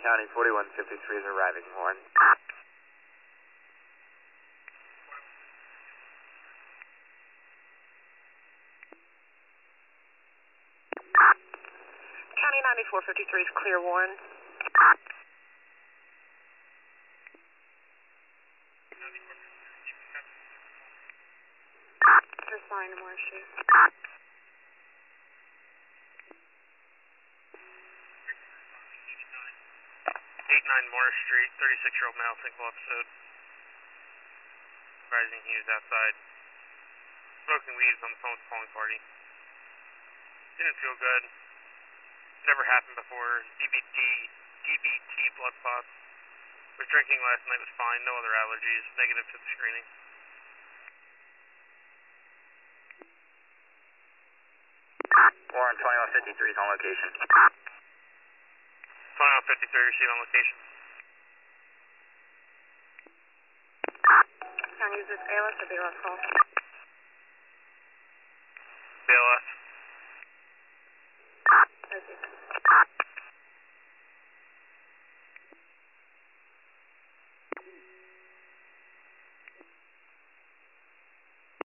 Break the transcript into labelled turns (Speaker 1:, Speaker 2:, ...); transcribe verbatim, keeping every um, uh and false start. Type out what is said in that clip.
Speaker 1: County forty-one fifty-three is arriving, Warren.
Speaker 2: County ninety-four fifty-three is clear, Warren. Responding to Morris Street.
Speaker 3: eight nine Morris Street, thirty-six-year-old male, single episode. Advising he was outside smoking weed on the phone with the calling party. Didn't feel good. Never happened before. D B T, D B T blood clots. Was drinking last night, was fine. No other allergies. Negative to the screening.
Speaker 1: Warren, twenty-one fifty-three is on location.
Speaker 3: twenty-one fifty-three, receive on location.
Speaker 2: County, is this A L S or B L S call?
Speaker 3: B L S.